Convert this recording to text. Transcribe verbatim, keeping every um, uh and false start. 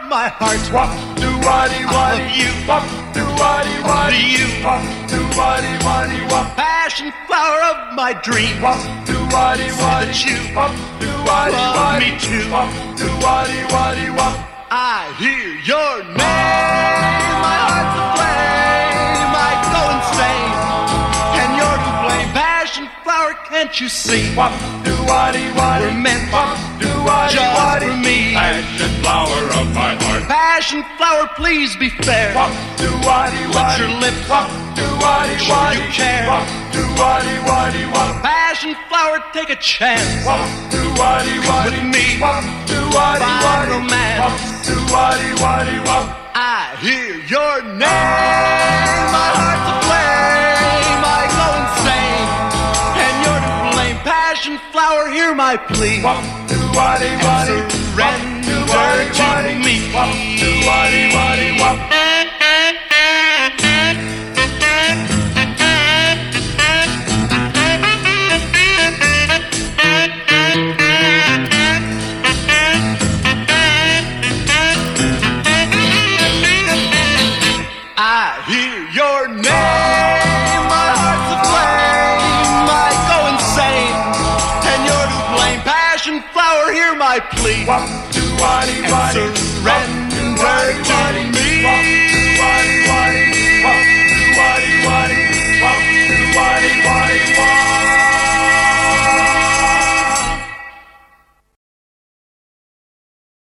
of my heart. Wop, do waddy waddy you. Wop, do waddy waddy you. Wop, do waddy waddy wop. Passion flower of my dreams. Wop, do waddy waddy That you Wop, do waddy love waddy me too. Wop, do waddy waddy wop. I hear your name, my heart's aflame. I go insane, and you're to blame. Passion flower, can't you see? Wop, do waddy waddy We're meant Wop, do waddy just waddy for me. Passion flower of my heart. Passion flower, please be fair. Wop, do waddy Let waddy your lips Wop, do waddy show waddy you care. Wop, do waddy waddy wop. Passion flower, take a chance. Wop, do waddy waddy With me. Wop, do waddy Find waddy romance. Wop, do waddy waddy wop. I hear your name, my heart's aflame. I go insane, and you're to blame. Passion flower, hear my plea. Wop, do waddy waddy Surrender Wop, do waddy to waddy me. Wop, do waddy waddy wop. I hear your name, my heart's aflame. I go insane, and you're to blame. Passion flower, hear my plea. Wop, do waddy